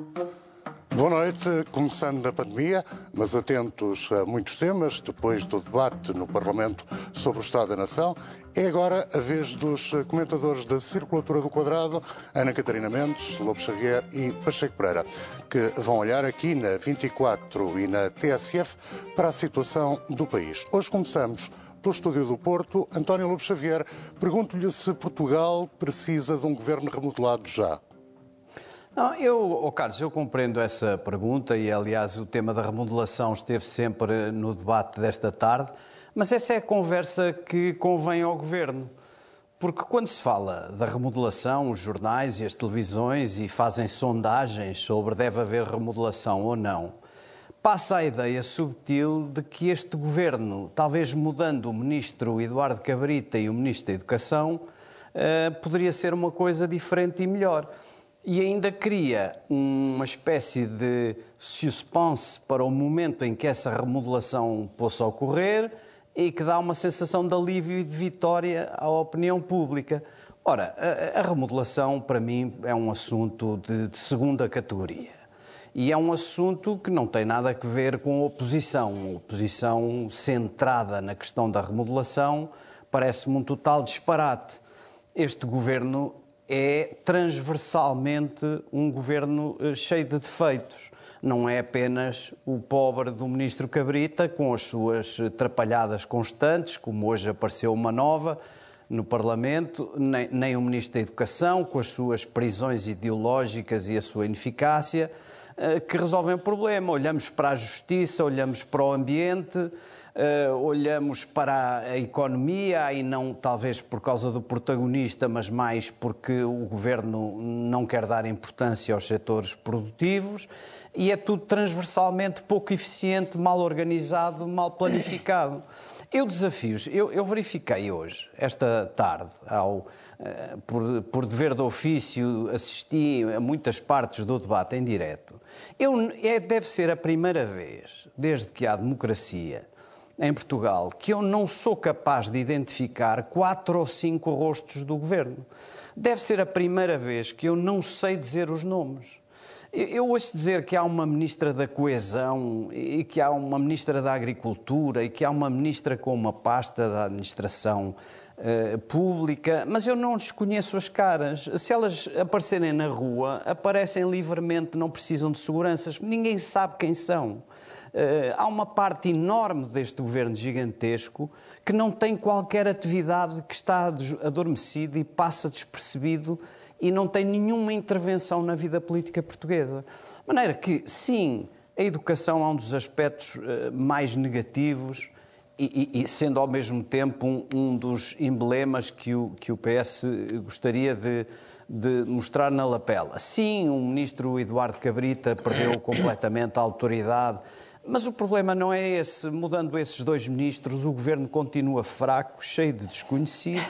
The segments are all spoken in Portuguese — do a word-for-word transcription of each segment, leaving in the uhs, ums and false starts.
Boa noite. Começando na pandemia, mas atentos a muitos temas, depois do debate no Parlamento sobre o Estado da Nação, é agora a vez dos comentadores da Circulatura do Quadrado, Ana Catarina Mendes, Lobo Xavier e Pacheco Pereira, que vão olhar aqui na vinte e quatro e na T S F para a situação do país. Hoje começamos pelo estúdio do Porto. António Lobo Xavier, pergunto-lhe se Portugal precisa de um governo remodelado já. Não, eu, oh Carlos, eu compreendo essa pergunta e, aliás, o tema da remodelação esteve sempre no debate desta tarde, mas essa é a conversa que convém ao Governo. Porque quando se fala da remodelação, os jornais e as televisões e fazem sondagens sobre deve haver remodelação ou não, passa a ideia subtil de que este Governo, talvez mudando o Ministro Eduardo Cabrita e o Ministro da Educação, eh, poderia ser uma coisa diferente e melhor. E ainda cria uma espécie de suspense para o momento em que essa remodelação possa ocorrer e que dá uma sensação de alívio e de vitória à opinião pública. Ora, a, a remodelação, para mim, é um assunto de, de segunda categoria. E é um assunto que não tem nada a ver com a oposição. A oposição centrada na questão da remodelação parece-me um total disparate. Este governo é transversalmente um governo cheio de defeitos. Não é apenas o pobre do ministro Cabrita, com as suas atrapalhadas constantes, como hoje apareceu uma nova no Parlamento, nem, nem o ministro da Educação, com as suas prisões ideológicas e a sua ineficácia, que resolvem o problema. Olhamos para a justiça, olhamos para o ambiente, Uh, olhamos para a economia, e não talvez por causa do protagonista, mas mais porque o Governo não quer dar importância aos setores produtivos, e é tudo transversalmente pouco eficiente, mal organizado, mal planificado. Eu desafios, eu, eu verifiquei hoje, esta tarde, ao, uh, por, por dever de ofício, assisti a muitas partes do debate em direto. Eu, é, deve ser a primeira vez, desde que há democracia em Portugal, que eu não sou capaz de identificar quatro ou cinco rostos do Governo. Deve ser a primeira vez que eu não sei dizer os nomes. Eu ouço dizer que há uma Ministra da Coesão e que há uma Ministra da Agricultura e que há uma Ministra com uma pasta da Administração uh, Pública, mas eu não lhes conheço as caras. Se elas aparecerem na rua, aparecem livremente, não precisam de seguranças. Ninguém sabe quem são. Uh, há uma parte enorme deste governo gigantesco que não tem qualquer atividade, que está adormecido e passa despercebido e não tem nenhuma intervenção na vida política portuguesa. De maneira que, sim, a educação é um dos aspectos uh, mais negativos e, e, e sendo ao mesmo tempo um, um dos emblemas que o, que o P S gostaria de, de mostrar na lapela. Sim, o ministro Eduardo Cabrita perdeu completamente a autoridade. Mas o problema não é esse. Mudando esses dois ministros, o governo continua fraco, cheio de desconhecidos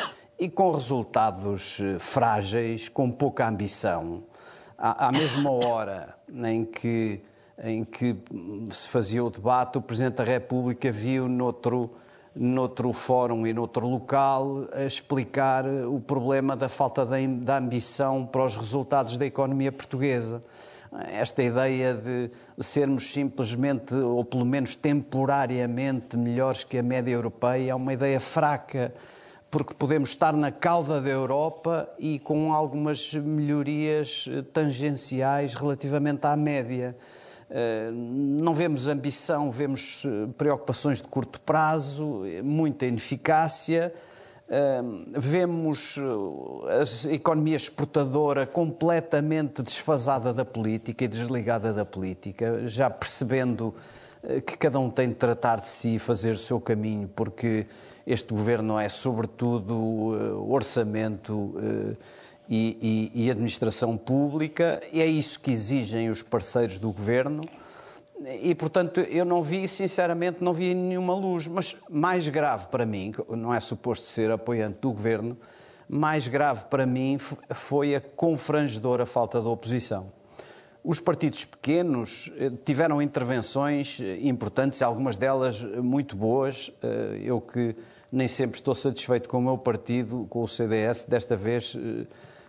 e com resultados frágeis, com pouca ambição. À, à mesma hora em que, em que se fazia o debate, o Presidente da República viu noutro, noutro fórum e noutro local a explicar o problema da falta de, de ambição para os resultados da economia portuguesa. Esta ideia de sermos simplesmente, ou pelo menos temporariamente, melhores que a média europeia é uma ideia fraca, porque podemos estar na cauda da Europa e com algumas melhorias tangenciais relativamente à média. Não vemos ambição, vemos preocupações de curto prazo, muita ineficácia. Uh, vemos a economia exportadora completamente desfasada da política e desligada da política, já percebendo uh, que cada um tem de tratar de si e fazer o seu caminho, porque este governo é sobretudo uh, orçamento uh, e, e, e administração pública, e é isso que exigem os parceiros do governo. E, portanto, eu não vi, sinceramente, não vi nenhuma luz. Mas mais grave para mim, não é suposto ser apoiante do governo, mais grave para mim foi a confrangedora falta de oposição. Os partidos pequenos tiveram intervenções importantes, algumas delas muito boas. Eu que nem sempre estou satisfeito com o meu partido, com o C D S, desta vez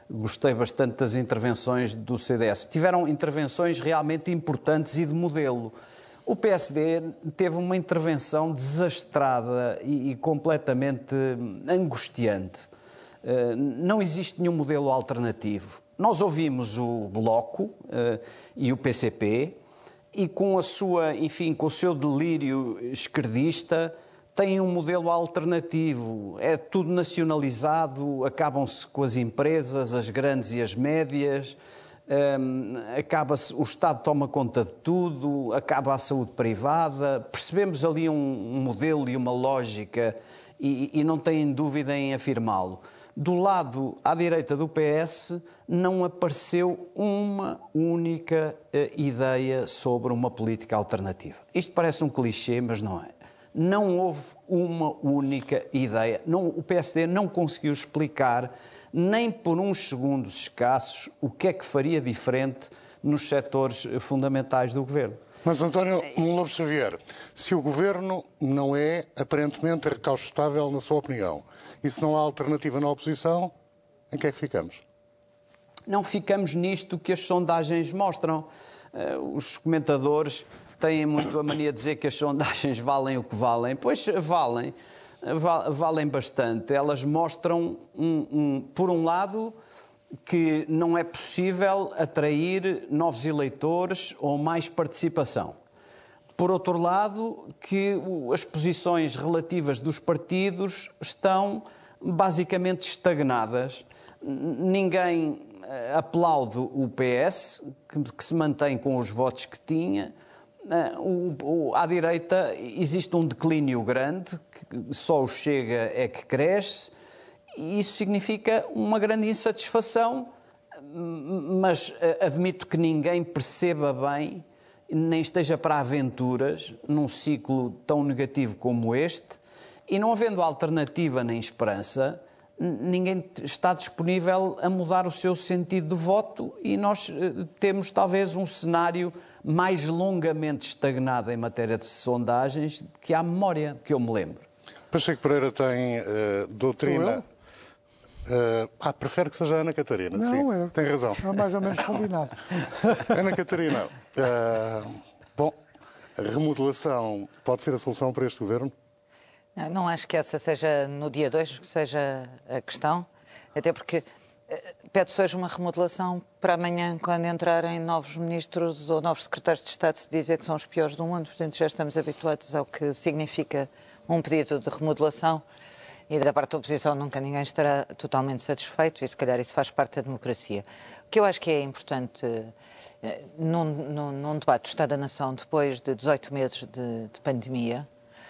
gostei bastante das intervenções do C D S. Tiveram intervenções realmente importantes e de modelo. O P S D teve uma intervenção desastrada e, e completamente angustiante. Uh, não existe nenhum modelo alternativo. Nós ouvimos o Bloco uh, e o P C P e com a sua, enfim, com o seu delírio esquerdista, têm um modelo alternativo. É tudo nacionalizado, acabam-se com as empresas, as grandes e as médias, um, acaba-se, o Estado toma conta de tudo, acaba a saúde privada. Percebemos ali um, um modelo e uma lógica e, e não têm dúvida em afirmá-lo. Do lado à direita do P S não apareceu uma única uh, ideia sobre uma política alternativa. Isto parece um clichê, mas não é. Não houve uma única ideia. Não, o P S D não conseguiu explicar, nem por uns segundos escassos, o que é que faria diferente nos setores fundamentais do governo. Mas, António Lobo Xavier, se o governo não é aparentemente recalcitável na sua opinião, e se não há alternativa na oposição, em que é que ficamos? Não ficamos nisto que as sondagens mostram. Os comentadores têm muito a mania de dizer que as sondagens valem o que valem. Pois valem, valem bastante. Elas mostram, um, um, por um lado, que não é possível atrair novos eleitores ou mais participação. Por outro lado, que as posições relativas dos partidos estão basicamente estagnadas. Ninguém aplaude o P S, que se mantém com os votos que tinha. O, o, à direita existe um declínio grande, que só o Chega é que cresce, e isso significa uma grande insatisfação, mas admito que ninguém perceba bem, nem esteja para aventuras num ciclo tão negativo como este, e não havendo alternativa nem esperança, ninguém está disponível a mudar o seu sentido de voto e nós temos talvez um cenário mais longamente estagnado em matéria de sondagens que há memória, que eu me lembro. Pacheco Pereira tem uh, doutrina... Uh, ah, prefere que seja a Ana Catarina. Não, sim, era, tem razão. É mais ou menos combinado. Ana Catarina, uh, bom, a remodelação pode ser a solução para este governo? Não, não acho que essa seja, no dia dois, que seja a questão, até porque uh, pede-se hoje uma remodelação para amanhã, quando entrarem novos ministros ou novos secretários de Estado, se dizer que são os piores do mundo. Portanto, já estamos habituados ao que significa um pedido de remodelação. E da parte da oposição nunca ninguém estará totalmente satisfeito e se calhar isso faz parte da democracia. O que eu acho que é importante eh, num, num, num debate do Estado da Nação depois de dezoito meses de, de pandemia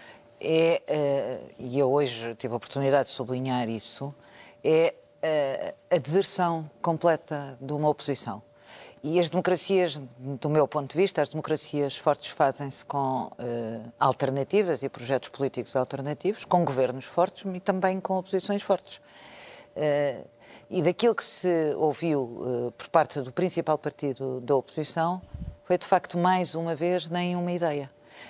é, eh, e eu hoje tive a oportunidade de sublinhar isso, é eh, a deserção completa de uma oposição. E as democracias, do meu ponto de vista, as democracias fortes fazem-se com uh, alternativas e projetos políticos alternativos, com governos fortes e também com oposições fortes. Uh, e daquilo que se ouviu uh, por parte do principal partido da oposição, foi de facto mais uma vez nenhuma ideia.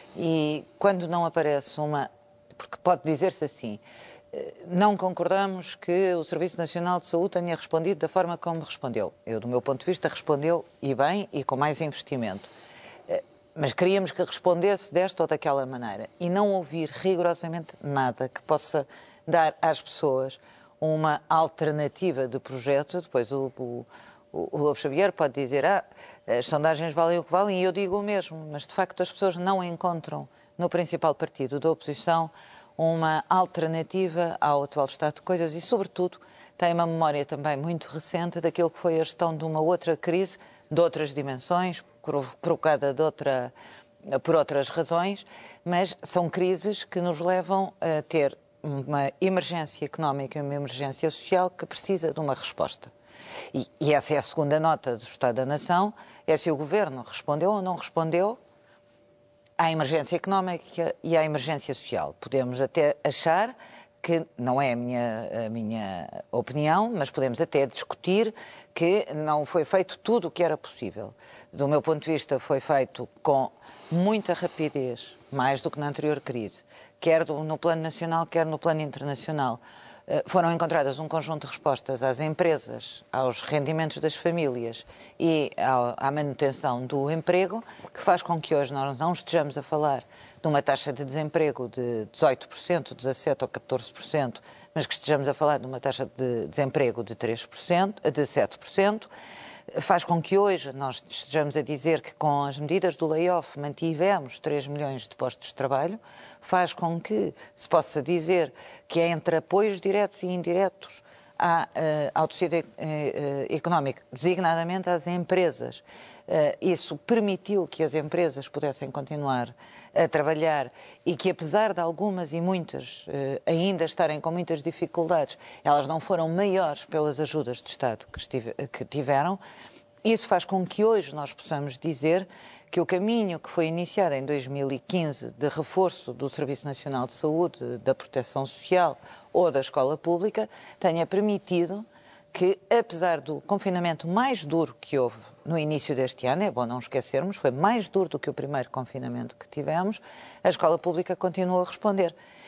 E quando não aparece uma... Porque pode dizer-se assim... Não concordamos que o Serviço Nacional de Saúde tenha respondido da forma como respondeu. Eu, do meu ponto de vista, respondeu e bem e com mais investimento. Mas queríamos que respondesse desta ou daquela maneira e não ouvir rigorosamente nada que possa dar às pessoas uma alternativa de projeto. Depois o, o, o Lobo Xavier pode dizer ah, as sondagens valem o que valem e eu digo o mesmo, mas de facto as pessoas não encontram no principal partido da oposição uma alternativa ao atual estado de coisas e, sobretudo, tem uma memória também muito recente daquilo que foi a gestão de uma outra crise, de outras dimensões, provocada de outra, por outras razões, mas são crises que nos levam a ter uma emergência económica e uma emergência social que precisa de uma resposta. E, e essa é a segunda nota do Estado da Nação, é se o Governo respondeu ou não respondeu à emergência económica e à emergência social. Podemos até achar que, não é a minha, a minha opinião, mas podemos até discutir que não foi feito tudo o que era possível. Do meu ponto de vista, foi feito com muita rapidez, mais do que na anterior crise, quer no plano nacional, quer no plano internacional. foram encontradas um conjunto de respostas às empresas, aos rendimentos das famílias e à manutenção do emprego, que faz com que hoje nós não estejamos a falar de uma taxa de desemprego de dezoito por cento, dezassete por cento ou catorze por cento, mas que estejamos a falar de uma taxa de desemprego de três por cento, de sete por cento, faz com que hoje nós estejamos a dizer que com as medidas do layoff mantivemos três milhões de postos de trabalho, faz com que se possa dizer que entre apoios diretos e indiretos à, uh, ao tecido uh, económico, designadamente às empresas, uh, isso permitiu que as empresas pudessem continuar a trabalhar e que, apesar de algumas e muitas uh, ainda estarem com muitas dificuldades, elas não foram maiores pelas ajudas de Estado que, estive, que tiveram. Isso faz com que hoje nós possamos dizer que o caminho que foi iniciado em dois mil e quinze de reforço do Serviço Nacional de Saúde, da Proteção Social ou da Escola Pública tenha permitido que, apesar do confinamento mais duro que houve no início deste ano, é bom não esquecermos, foi mais duro do que o primeiro confinamento que tivemos, a Escola Pública continua a responder.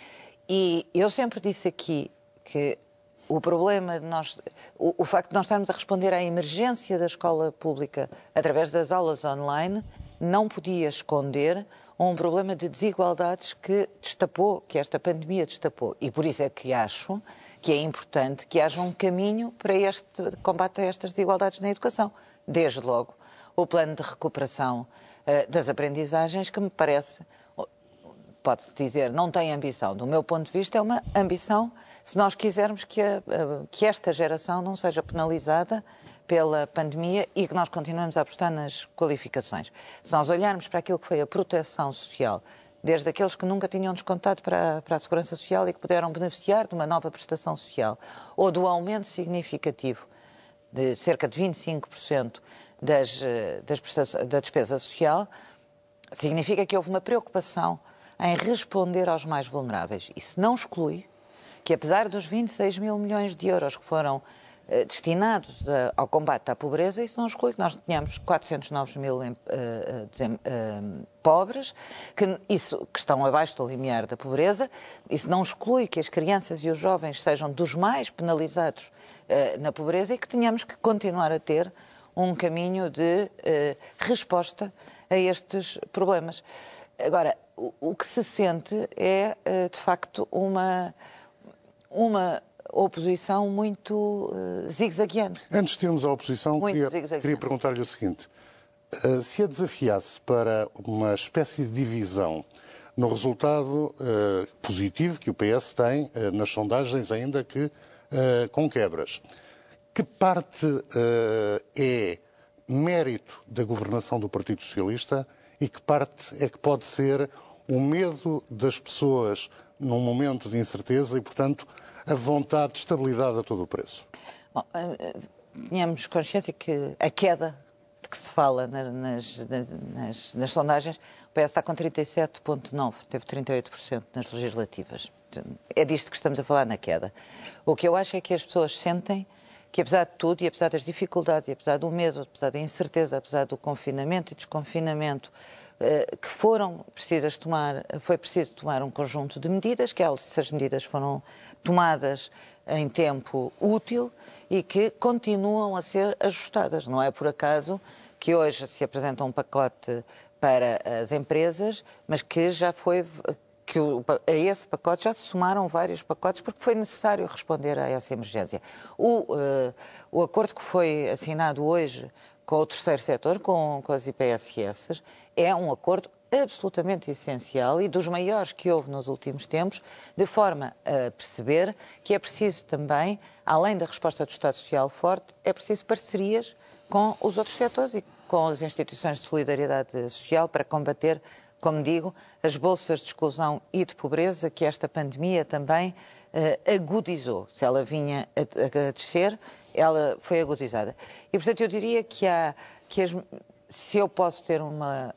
E eu sempre disse aqui que o problema de nós, o, o facto de nós estarmos a responder à emergência da escola pública através das aulas online não podia esconder um problema de desigualdades que destapou, que esta pandemia destapou. E por isso é que acho que é importante que haja um caminho para este combate a estas desigualdades na educação. Desde logo, o plano de recuperação uh, das aprendizagens, que me parece, pode-se dizer, não tem ambição. Do meu ponto de vista, é uma ambição se nós quisermos que, a, que esta geração não seja penalizada pela pandemia e que nós continuemos a apostar nas qualificações. Se nós olharmos para aquilo que foi a proteção social, desde aqueles que nunca tinham descontado para, para a Segurança Social e que puderam beneficiar de uma nova prestação social, ou do aumento significativo de cerca de vinte e cinco por cento das, das da despesa social, significa que houve uma preocupação em responder aos mais vulneráveis. Isso não exclui que, apesar dos vinte e seis mil milhões de euros que foram eh, destinados a, ao combate à pobreza, isso não exclui que nós tenhamos quatrocentos e nove mil eh, eh, pobres, que, isso, que estão abaixo do limiar da pobreza. Isso não exclui que as crianças e os jovens sejam dos mais penalizados eh, na pobreza e que tenhamos que continuar a ter um caminho de eh, resposta a estes problemas. Agora, o, o que se sente é, eh, de facto, uma... uma oposição muito uh, zigue-zagueante. Antes de irmos à oposição, muito queria, queria perguntar-lhe o seguinte. Uh, se a desafiasse para uma espécie de divisão no resultado uh, positivo que o P S tem uh, nas sondagens, ainda que uh, com quebras, que parte uh, é mérito da governação do Partido Socialista e que parte é que pode ser o medo das pessoas num momento de incerteza e, portanto, a vontade de estabilidade a todo o preço? Bom, tínhamos consciência que a queda de que se fala nas, nas, nas, nas sondagens, o P S está com trinta e sete vírgula nove por cento, teve trinta e oito por cento nas legislativas. É disto que estamos a falar na queda. O que eu acho é que as pessoas sentem que, apesar de tudo, e apesar das dificuldades, e apesar do medo, apesar da incerteza, apesar do confinamento e desconfinamento, que foram precisas tomar, foi preciso tomar um conjunto de medidas, que essas medidas foram tomadas em tempo útil e que continuam a ser ajustadas. Não é por acaso que hoje se apresenta um pacote para as empresas, mas que já foi, que a esse pacote já se somaram vários pacotes porque foi necessário responder a essa emergência. O, uh, o acordo que foi assinado hoje com o terceiro setor, com, com as I P S S, é um acordo absolutamente essencial e dos maiores que houve nos últimos tempos, de forma a perceber que é preciso também, além da resposta do Estado Social forte, é preciso parcerias com os outros setores e com as instituições de solidariedade social para combater, como digo, as bolsas de exclusão e de pobreza que esta pandemia também uh, agudizou. Se ela vinha a, a descer, ela foi agudizada. E, portanto, eu diria que há... Que as, se eu posso ter uma,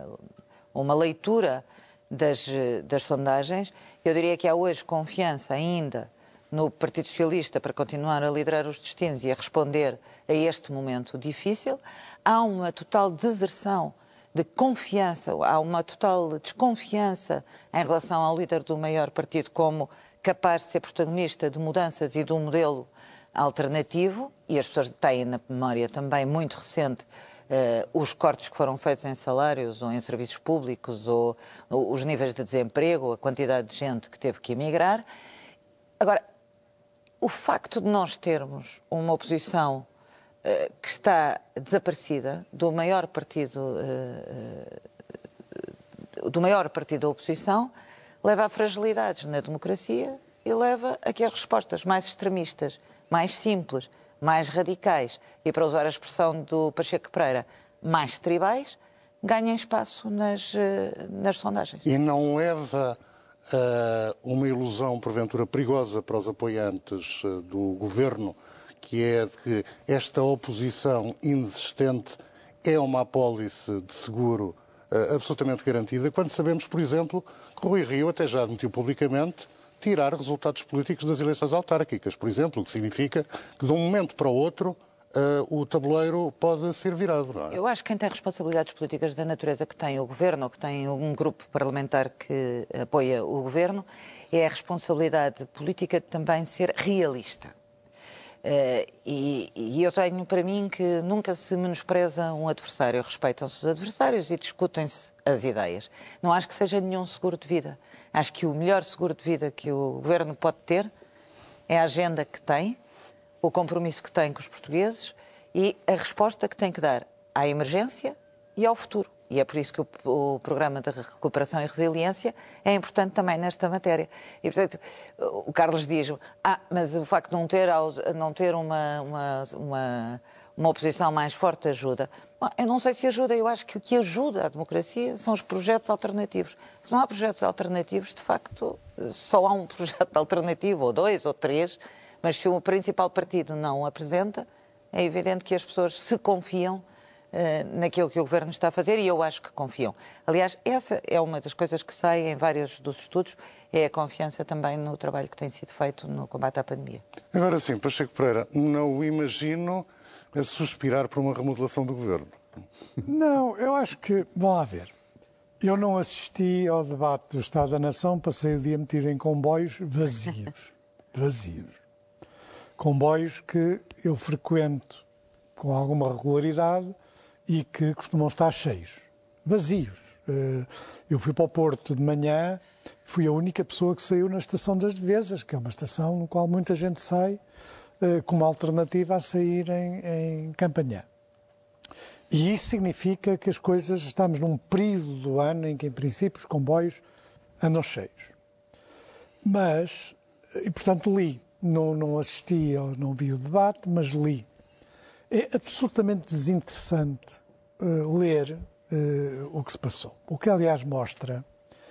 uma leitura das, das sondagens, eu diria que há hoje confiança ainda no Partido Socialista para continuar a liderar os destinos e a responder a este momento difícil. Há uma total deserção de confiança, há uma total desconfiança em relação ao líder do maior partido como capaz de ser protagonista de mudanças e de um modelo alternativo, e as pessoas têm na memória também muito recente uh, os cortes que foram feitos em salários ou em serviços públicos, ou, ou os níveis de desemprego, ou a quantidade de gente que teve que emigrar. Agora, o facto de nós termos uma oposição uh, que está desaparecida do maior partido uh, uh, do maior partido da oposição leva a fragilidades na democracia e leva a que as respostas mais extremistas, mais simples, mais radicais e, para usar a expressão do Pacheco Pereira, mais tribais, ganhem espaço nas, nas sondagens. E não leva a uma ilusão, porventura, perigosa para os apoiantes do governo, que é de que esta oposição inexistente é uma apólice de seguro uh, absolutamente garantida, quando sabemos, por exemplo, que Rui Rio até já admitiu publicamente tirar resultados políticos das eleições autárquicas, por exemplo, o que significa que de um momento para o outro uh, o tabuleiro pode ser virado. Não é? Eu acho que quem tem responsabilidades políticas da natureza que tem o Governo, ou que tem um grupo parlamentar que apoia o Governo, é a responsabilidade política de também ser realista. Uh, e, e eu tenho para mim que nunca se menospreza um adversário, respeitam-se os adversários e discutem-se as ideias. Não acho que seja nenhum seguro de vida. Acho que o melhor seguro de vida que o Governo pode ter é a agenda que tem, o compromisso que tem com os portugueses e a resposta que tem que dar à emergência e ao futuro. E é por isso que o, o Programa de Recuperação e Resiliência é importante também nesta matéria. E, portanto, o Carlos diz, ah, mas o facto de não ter, não ter uma, uma, uma, uma oposição mais forte ajuda. Bom, eu não sei se ajuda, eu acho que o que ajuda a democracia são os projetos alternativos. Se não há projetos alternativos, de facto, só há um projeto alternativo, ou dois, ou três, mas se o principal partido não o apresenta, é evidente que as pessoas se confiam uh, naquilo que o Governo está a fazer, e eu acho que confiam. Aliás, essa é uma das coisas que sai em vários dos estudos, é a confiança também no trabalho que tem sido feito no combate à pandemia. Agora sim, Pacheco Pereira, não o imagino a suspirar por uma remodelação do Governo. Não, eu acho que, vão lá ver, eu não assisti ao debate do Estado da Nação, passei o dia metido em comboios vazios, vazios. Comboios que eu frequento com alguma regularidade e que costumam estar cheios, vazios. Eu fui para o Porto de manhã, fui a única pessoa que saiu na Estação das Devesas, que é uma estação no qual muita gente sai como alternativa a sair em, em Campanhã. E isso significa que as coisas, estamos num período do ano em que, em princípio, os comboios andam cheios. Mas, e portanto li, não, não assisti ou não vi o debate, mas li. É absolutamente desinteressante uh, ler uh, o que se passou. O que, aliás, mostra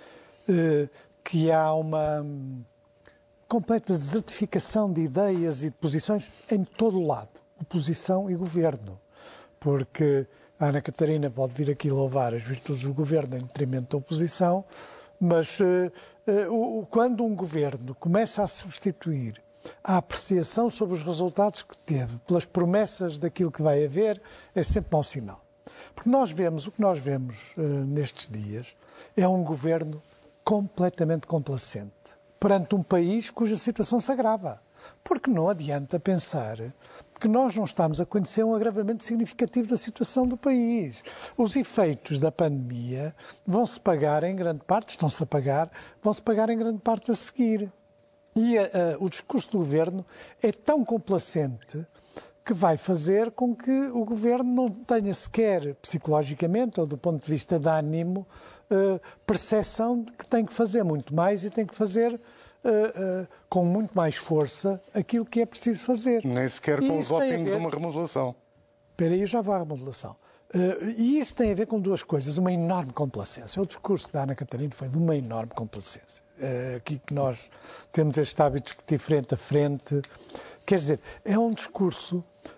uh, que há uma um, completa desertificação de ideias e de posições em todo o lado, oposição e governo. Porque a Ana Catarina pode vir aqui louvar as virtudes do governo em detrimento da oposição, mas uh, uh, quando um governo começa a substituir a apreciação sobre os resultados que teve pelas promessas daquilo que vai haver, é sempre mau sinal. Porque nós vemos, o que nós vemos uh, nestes dias é um governo completamente complacente perante um país cuja situação se agrava. Porque não adianta pensar que nós não estamos a conhecer um agravamento significativo da situação do país. Os efeitos da pandemia vão-se pagar em grande parte, estão-se a pagar, vão-se pagar em grande parte a seguir. E uh, o discurso do Governo é tão complacente que vai fazer com que o Governo não tenha sequer, psicologicamente ou do ponto de vista de ânimo, uh, percepção de que tem que fazer muito mais e tem que fazer Uh, uh, com muito mais força aquilo que é preciso fazer. Nem sequer com o doping de uma remodelação. Espera aí, já vou à remodelação. Uh, e isso tem a ver com duas coisas. Uma enorme complacência. O discurso da Ana Catarina foi de uma enorme complacência. Uh, aqui que nós temos este hábito de discutir frente a frente. Quer dizer, é um discurso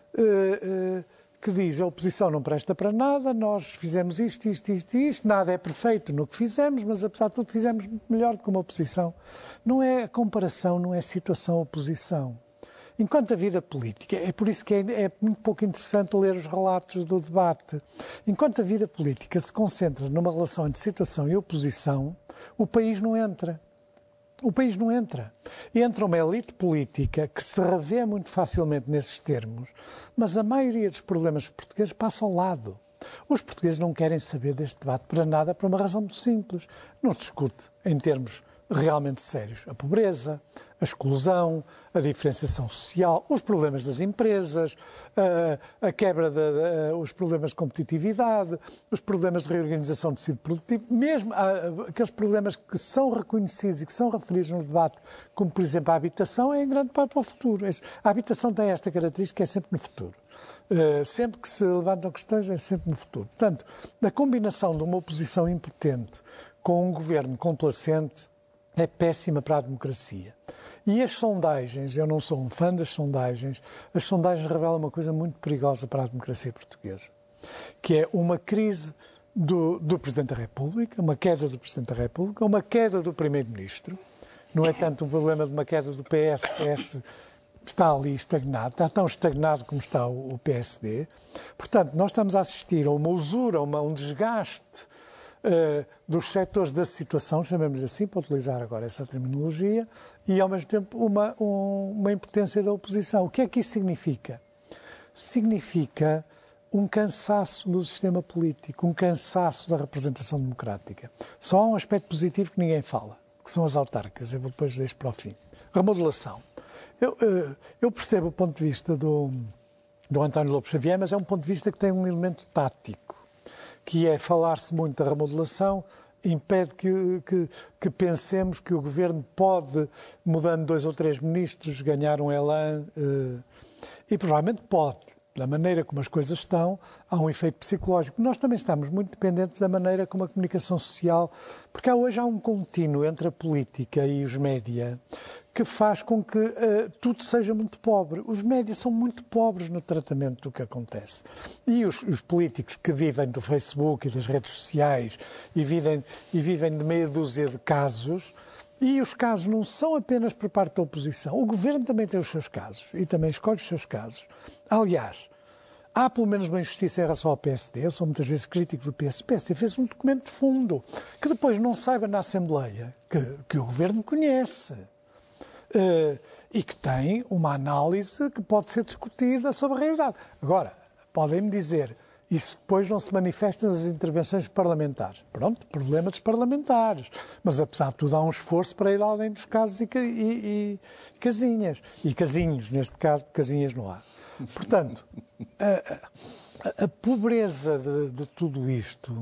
uh, uh, que diz a oposição não presta para nada, nós fizemos isto, isto, isto e isto, nada é perfeito no que fizemos, mas apesar de tudo fizemos melhor do que uma oposição. Não é comparação, não é situação-oposição. Enquanto a vida política, é por isso que é, é muito pouco interessante ler os relatos do debate, enquanto a vida política se concentra numa relação entre situação e oposição, o país não entra. O país não entra. Entra uma elite política que se revê muito facilmente nesses termos, mas a maioria dos problemas portugueses passa ao lado. Os portugueses não querem saber deste debate para nada, por uma razão muito simples. Não se discute em termos realmente sérios a pobreza, a exclusão, a diferenciação social, os problemas das empresas, a, a quebra, de, de, os problemas de competitividade, os problemas de reorganização do tecido produtivo, mesmo a, aqueles problemas que são reconhecidos e que são referidos no debate, como por exemplo a habitação, é em grande parte ao futuro. A habitação tem esta característica, é sempre no futuro. Uh, sempre que se levantam questões é sempre no futuro. Portanto, a combinação de uma oposição impotente com um governo complacente é péssima para a democracia. E as sondagens, eu não sou um fã das sondagens, as sondagens revelam uma coisa muito perigosa para a democracia portuguesa, que é uma crise do, do Presidente da República, uma queda do Presidente da República, uma queda do Primeiro-Ministro. Não é tanto um problema de uma queda do P S, o P S está ali estagnado, está tão estagnado como está o, o P S D. Portanto, nós estamos a assistir a uma usura, a uma, um desgaste Uh, dos setores da situação, chamemos-lhe assim, para utilizar agora essa terminologia, e ao mesmo tempo uma, um, uma impotência da oposição. O que é que isso significa? Significa um cansaço do sistema político, um cansaço da representação democrática. Só há um aspecto positivo que ninguém fala, que são as autárquicas. Eu vou depois deixar para o fim. Remodelação. Eu, uh, eu percebo o ponto de vista do, do António Lobo Xavier, mas é um ponto de vista que tem um elemento tático, que é falar-se muito da remodelação, impede que, que, que pensemos que o Governo pode, mudando dois ou três ministros, ganhar um elan, eh, e provavelmente pode. Da maneira como as coisas estão, há um efeito psicológico. Nós também estamos muito dependentes da maneira como a comunicação social, porque há, hoje há um contínuo entre a política e os média que faz com que uh, tudo seja muito pobre. Os médias são muito pobres no tratamento do que acontece. E os, os políticos que vivem do Facebook e das redes sociais e vivem, e vivem de meia dúzia de casos, e os casos não são apenas por parte da oposição. O Governo também tem os seus casos e também escolhe os seus casos. Aliás, há pelo menos uma injustiça em relação ao P S D. Eu sou muitas vezes crítico do P S D. O P S D fez um documento de fundo que depois não saiba na Assembleia, que, que o Governo conhece. Uh, e que tem uma análise que pode ser discutida sobre a realidade. Agora, podem-me dizer, isso depois não se manifesta nas intervenções parlamentares. Pronto, problema dos parlamentares. Mas, apesar de tudo, há um esforço para ir além dos casos e, e, e casinhas. E casinhos, neste caso, porque casinhas não há. Portanto, a, a, a pobreza de, de tudo isto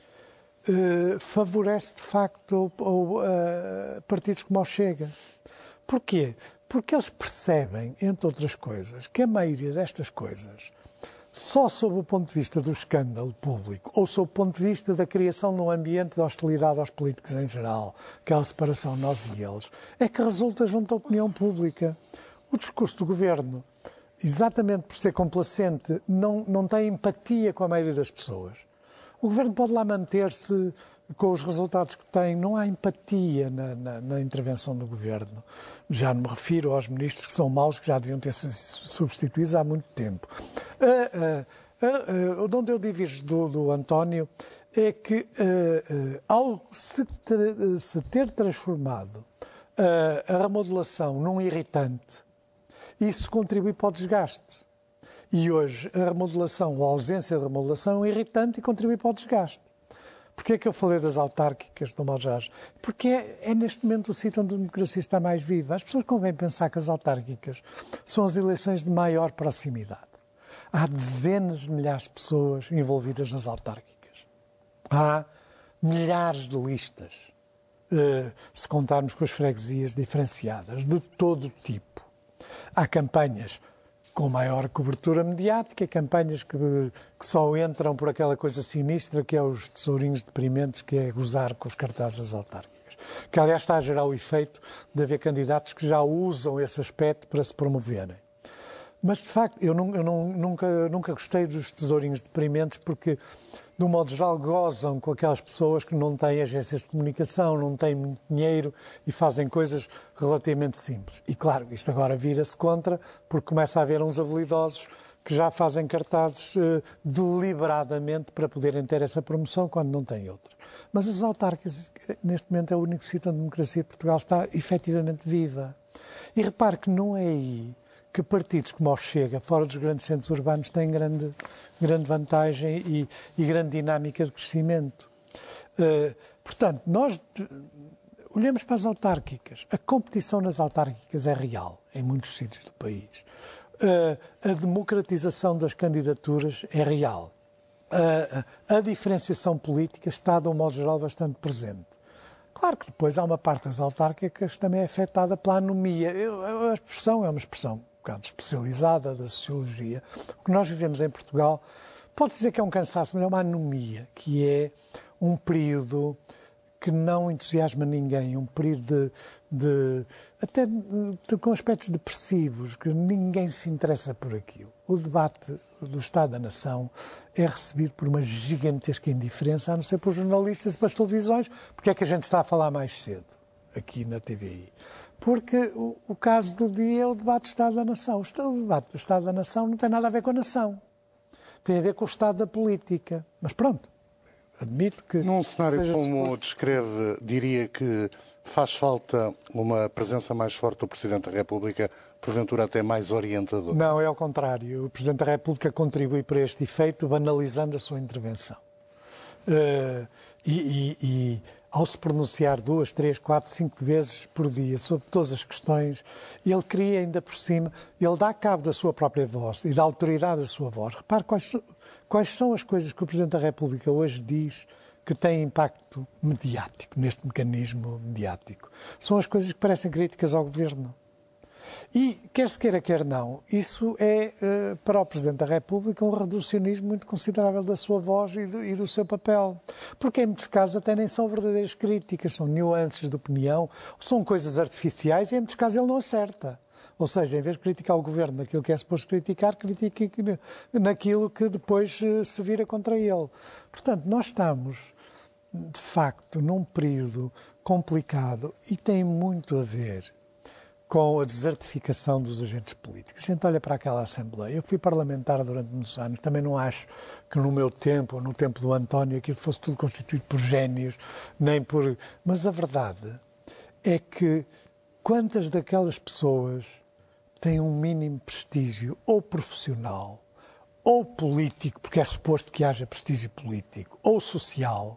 uh, favorece, de facto, o, o, uh, partidos como o Chega. Porquê? Porque eles percebem, entre outras coisas, que a maioria destas coisas, só sob o ponto de vista do escândalo público ou sob o ponto de vista da criação de um ambiente de hostilidade aos políticos em geral, aquela separação nós e eles, é que resulta junto à opinião pública. O discurso do Governo, exatamente por ser complacente, não, não tem empatia com a maioria das pessoas. O Governo pode lá manter-se com os resultados que tem, não há empatia na, na, na intervenção do Governo. Já não me refiro aos ministros que são maus, que já deviam ter sido substituídos há muito tempo. Uh, uh, uh, uh, de onde eu divirjo do, do António é que, uh, uh, ao se ter, uh, se ter transformado uh, a remodelação num irritante, isso contribui para o desgaste. E hoje a remodelação, ou a ausência de remodelação, é um irritante e contribui para o desgaste. Porquê é que eu falei das autárquicas do Maljás? Porque é, é neste momento o sítio onde a democracia está mais viva. As pessoas convém pensar que as autárquicas são as eleições de maior proximidade. Há dezenas de milhares de pessoas envolvidas nas autárquicas. Há milhares de listas, se contarmos com as freguesias diferenciadas, de todo tipo. Há campanhas com maior cobertura mediática, campanhas que, que só entram por aquela coisa sinistra que é os tesourinhos deprimentes, que é gozar com os cartazes autárquicas. Que, aliás, está a gerar o efeito de haver candidatos que já usam esse aspecto para se promoverem. Mas, de facto, eu, não, eu não, nunca, nunca gostei dos tesourinhos deprimentes porque, de um modo geral, gozam com aquelas pessoas que não têm agências de comunicação, não têm muito dinheiro e fazem coisas relativamente simples. E, claro, isto agora vira-se contra, porque começa a haver uns habilidosos que já fazem cartazes uh, deliberadamente para poderem ter essa promoção quando não têm outra. Mas as autárquicas, neste momento, é o único sítio onde a democracia de Portugal está efetivamente viva. E repare que não é aí que partidos como o Chega, fora dos grandes centros urbanos, têm grande, grande vantagem e, e grande dinâmica de crescimento. Uh, portanto, nós olhamos para as autárquicas. A competição nas autárquicas é real em muitos sítios do país. Uh, a democratização das candidaturas é real. Uh, a diferenciação política está, de um modo geral, bastante presente. Claro que depois há uma parte das autárquicas que também é afetada pela anomia. Eu, a expressão é uma expressão um bocado especializada da sociologia. O que nós vivemos em Portugal, pode dizer que é um cansaço, mas é uma anomia, que é um período que não entusiasma ninguém, um período de, de até de, de, com aspectos depressivos, que ninguém se interessa por aquilo. O debate do Estado da Nação é recebido por uma gigantesca indiferença, a não ser por jornalistas e pelas televisões. Porque é que a gente está a falar mais cedo aqui na T V I? Porque o, o caso do dia é o debate do Estado da Nação. O, o debate do Estado da Nação não tem nada a ver com a nação. Tem a ver com o Estado da política. Mas pronto. Admito que... Num cenário como suposto... descreve, diria que faz falta uma presença mais forte do Presidente da República, porventura até mais orientador? Não, é ao contrário. O Presidente da República contribui para este efeito, banalizando a sua intervenção. Uh, e, e, e ao se pronunciar duas, três, quatro, cinco vezes por dia sobre todas as questões, ele cria ainda por cima, ele dá cabo da sua própria voz e da autoridade da sua voz. Repare quais, quais são as coisas que o Presidente da República hoje diz que têm impacto mediático, neste mecanismo mediático. São as coisas que parecem críticas ao Governo. E, quer se queira, quer não, isso é, para o Presidente da República, um reducionismo muito considerável da sua voz e do, e do seu papel. Porque, em muitos casos, até nem são verdadeiras críticas, são nuances de opinião, são coisas artificiais e, em muitos casos, ele não acerta. Ou seja, em vez de criticar o Governo naquilo que é suposto criticar, critica naquilo que depois se vira contra ele. Portanto, nós estamos, de facto, num período complicado e tem muito a ver com a desertificação dos agentes políticos. A gente olha para aquela Assembleia. Eu fui parlamentar durante muitos anos. Também não acho que no meu tempo, ou no tempo do António, aquilo fosse tudo constituído por génios, nem por... Mas a verdade é que quantas daquelas pessoas têm um mínimo prestígio ou profissional, ou político, porque é suposto que haja prestígio político, ou social,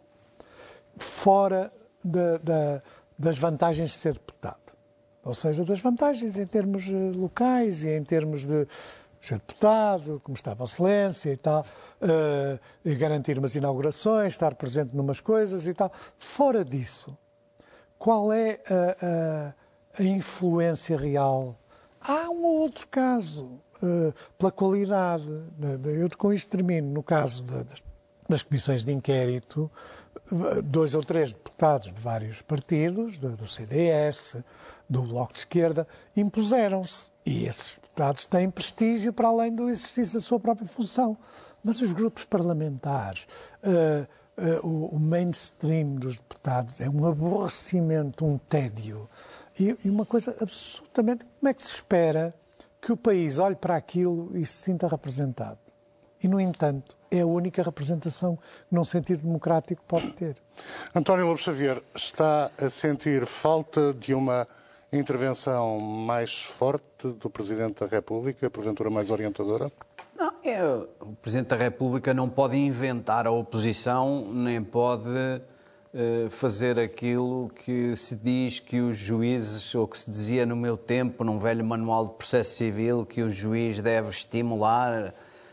fora da, da, das vantagens de ser deputado. Ou seja, das vantagens em termos locais e em termos de ser deputado, como estava a excelência e tal, uh, e garantir umas inaugurações, estar presente numas coisas e tal. Fora disso, qual é a, a, a influência real? Há um ou outro caso, uh, pela qualidade. De, de, eu com isto termino. No caso de, das, das comissões de inquérito, dois ou três deputados de vários partidos, do, do C D S, do Bloco de Esquerda, impuseram-se. E esses deputados têm prestígio para além do exercício da sua própria função. Mas os grupos parlamentares, uh, uh, o, o mainstream dos deputados é um aborrecimento, um tédio. E, e uma coisa absolutamente... Como é que se espera que o país olhe para aquilo e se sinta representado? E, no entanto, é a única representação que, num sentido democrático, pode ter. António Lobo Xavier, está a sentir falta de uma intervenção mais forte do Presidente da República, porventura mais orientadora? Não, é, o Presidente da República não pode inventar a oposição, nem pode uh, fazer aquilo que se diz que os juízes, ou que se dizia no meu tempo, num velho manual de processo civil, que o juiz deve estimular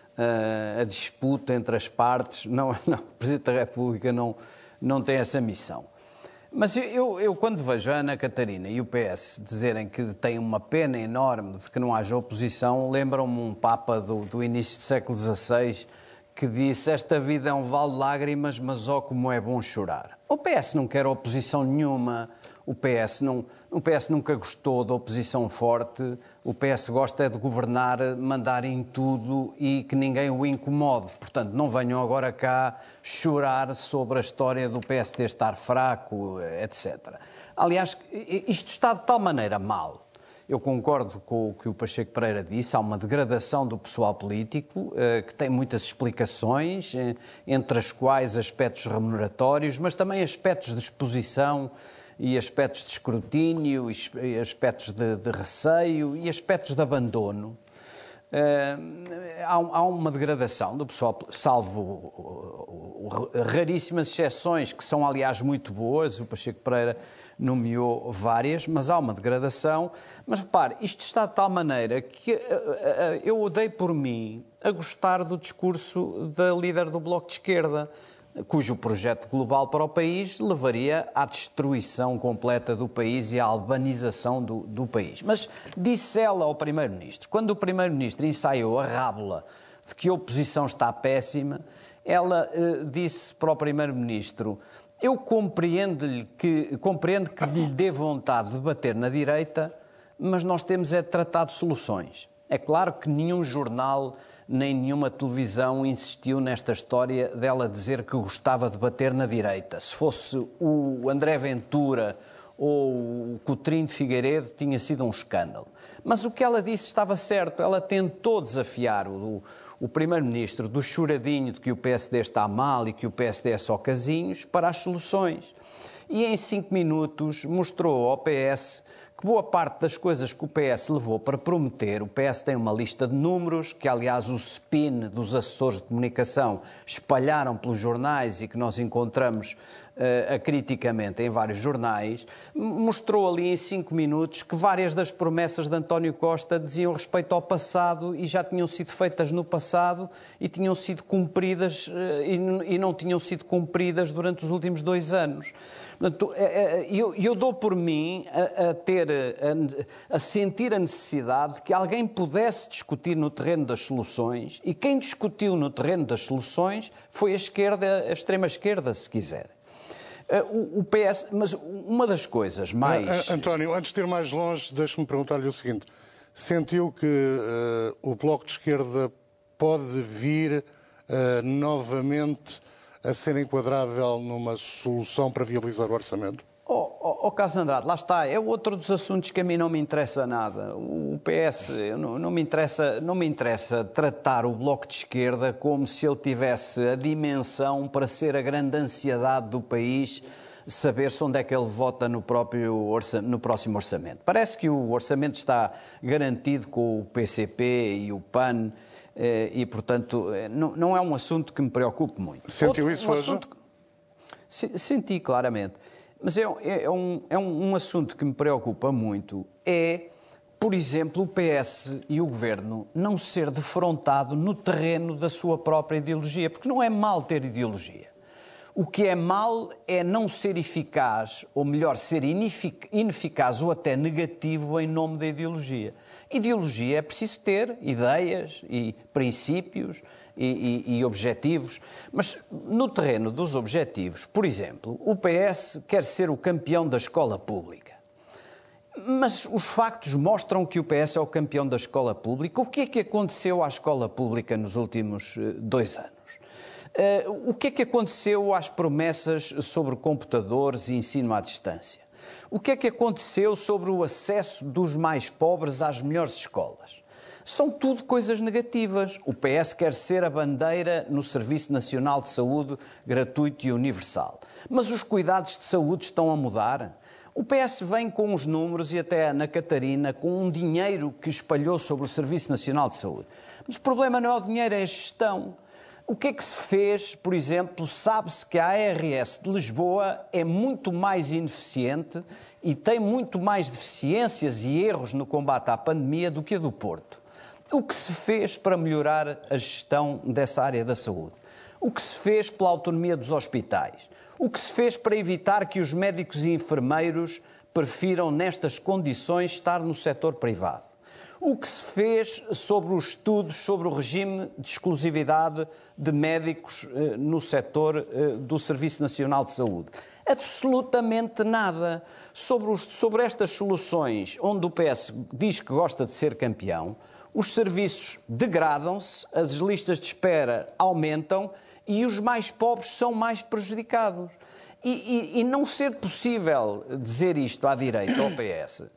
uh, a disputa entre as partes. Não, não, o Presidente da República não, não tem essa missão. Mas eu, eu, quando vejo a Ana Catarina e o P S dizerem que têm uma pena enorme de que não haja oposição, lembram-me um Papa do, do início do século dezasseis que disse: esta vida é um vale de lágrimas, mas ó como é bom chorar. O P S não quer oposição nenhuma, o P S, não, o P S nunca gostou da oposição forte, o P S gosta é de governar, mandar em tudo e que ninguém o incomode. Portanto, não venham agora cá chorar sobre a história do P S D estar fraco, etcétera. Aliás, isto está de tal maneira mal Eu concordo com o que o Pacheco Pereira disse, há uma degradação do pessoal político, que tem muitas explicações, entre as quais aspectos remuneratórios, mas também aspectos de exposição e aspectos de escrutínio, e aspectos de, de receio e aspectos de abandono. Uh, há, há uma degradação do pessoal, salvo uh, uh, raríssimas exceções, que são, aliás, muito boas. O Pacheco Pereira nomeou várias, mas há uma degradação. Mas, repare, isto está de tal maneira que uh, uh, eu dei por mim a gostar do discurso da líder do Bloco de Esquerda, cujo projeto global para o país levaria à destruição completa do país e à albanização do, do país. Mas disse ela ao Primeiro-Ministro, quando o Primeiro-Ministro ensaiou a rábula de que a oposição está péssima, ela eh, disse para o Primeiro-Ministro: eu compreendo-lhe que, compreendo que lhe dê vontade de bater na direita, mas nós temos é de tratar de soluções. É claro que nenhum jornal nem nenhuma televisão insistiu nesta história dela dizer que gostava de bater na direita. Se fosse o André Ventura ou o Coutrinho de Figueiredo, tinha sido um escândalo. Mas o que ela disse estava certo. Ela tentou desafiar o, o Primeiro-Ministro do choradinho de que o P S D está mal e que o P S D é só casinhos para as soluções. E em cinco minutos mostrou ao P S que boa parte das coisas que o P S levou para prometer, o P S tem uma lista de números, que aliás o spin dos assessores de comunicação espalharam pelos jornais e que nós encontramos uh, acriticamente em vários jornais, mostrou ali em cinco minutos que várias das promessas de António Costa diziam respeito ao passado e já tinham sido feitas no passado e tinham sido cumpridas uh, e, e não tinham sido cumpridas durante os últimos dois anos. Portanto, eu, eu dou por mim a, a ter, a, a sentir a necessidade de que alguém pudesse discutir no terreno das soluções, e quem discutiu no terreno das soluções foi a esquerda, a extrema-esquerda, se quiser. O, o P S, mas uma das coisas mais... António, antes de ir mais longe, deixe-me perguntar-lhe o seguinte. Sentiu que uh, o Bloco de Esquerda pode vir uh, novamente a ser enquadrável numa solução para viabilizar o orçamento? Oh, oh, oh Carlos Andrade, lá está, é outro dos assuntos que a mim não me interessa nada. O P S, não, não, me interessa, não me interessa tratar o Bloco de Esquerda como se ele tivesse a dimensão para ser a grande ansiedade do país, saber-se onde é que ele vota no, próprio orça, no próximo orçamento. Parece que o orçamento está garantido com o P C P e o P A N, e, portanto, não, não é um assunto que me preocupe muito. Sentiu Outro, isso um hoje? Assunto que, senti, claramente. Mas é, é, um, é um, um assunto que me preocupa muito, é, por exemplo, o P S e o Governo não ser defrontado no terreno da sua própria ideologia, porque não é mal ter ideologia. O que é mal é não ser eficaz, ou melhor, ser ineficaz ou até negativo em nome da ideologia. Ideologia é preciso ter ideias e princípios e, e, e objetivos, mas no terreno dos objetivos, por exemplo, o P S quer ser o campeão da escola pública. Mas os factos mostram que o P S é o campeão da escola pública. O que é que aconteceu à escola pública nos últimos dois anos? Uh, o que é que aconteceu às promessas sobre computadores e ensino à distância? O que é que aconteceu sobre o acesso dos mais pobres às melhores escolas? São tudo coisas negativas. O P S quer ser a bandeira no Serviço Nacional de Saúde gratuito e universal. Mas os cuidados de saúde estão a mudar. O P S vem com os números e até a Ana Catarina com um dinheiro que espalhou sobre o Serviço Nacional de Saúde. Mas o problema não é o dinheiro, é a gestão. O que é que se fez, por exemplo, sabe-se que a A R S de Lisboa é muito mais ineficiente e tem muito mais deficiências e erros no combate à pandemia do que a do Porto. O que se fez para melhorar a gestão dessa área da saúde? O que se fez pela autonomia dos hospitais? O que se fez para evitar que os médicos e enfermeiros prefiram, nestas condições, estar no setor privado? O que se fez sobre os estudos sobre o regime de exclusividade de médicos eh, no setor eh, do Serviço Nacional de Saúde? Absolutamente nada. Sobre, os, sobre estas soluções, onde o P S diz que gosta de ser campeão, os serviços degradam-se, as listas de espera aumentam e os mais pobres são mais prejudicados. E, e, e não ser possível dizer isto à direita, ao P S...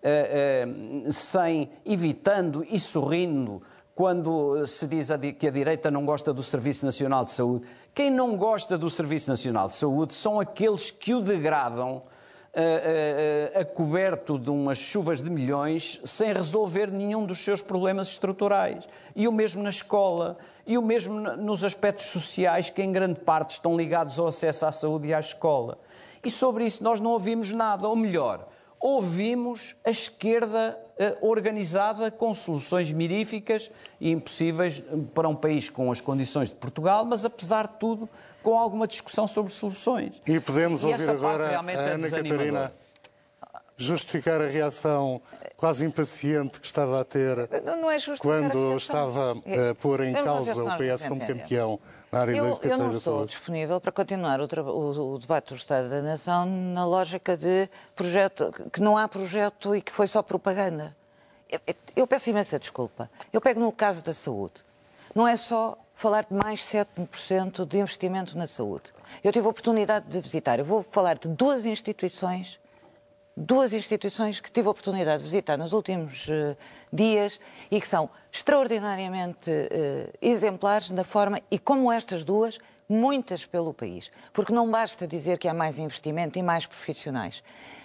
uh, uh, sem, evitando e sorrindo quando se diz que a direita não gosta do Serviço Nacional de Saúde. Quem não gosta do Serviço Nacional de Saúde são aqueles que o degradam a, a, a coberto de umas chuvas de milhões sem resolver nenhum dos seus problemas estruturais. E o mesmo na escola, e o mesmo nos aspectos sociais que em grande parte estão ligados ao acesso à saúde e à escola. E sobre isso nós não ouvimos nada, ou melhor, ouvimos a esquerda uh, organizada com soluções miríficas e impossíveis para um país com as condições de Portugal, mas apesar de tudo com alguma discussão sobre soluções. E podemos e ouvir agora a é Ana Catarina justificar a reação quase impaciente que estava a ter não é quando estava a pôr em causa o P S como entendem. campeão na área eu, da educação eu não e da estou saúde. disponível para continuar o, o, o debate do Estado da Nação na lógica de projeto, que não há projeto e que foi só propaganda. Eu, eu peço imensa desculpa. Eu pego no caso da saúde. Não é só falar de mais sete por cento de investimento na saúde. Eu tive a oportunidade de visitar. Eu vou falar de duas instituições Duas instituições que tive a oportunidade de visitar nos últimos uh, dias e que são extraordinariamente uh, exemplares da forma, e como estas duas, muitas pelo país. Porque não basta dizer que há mais investimento e mais profissionais.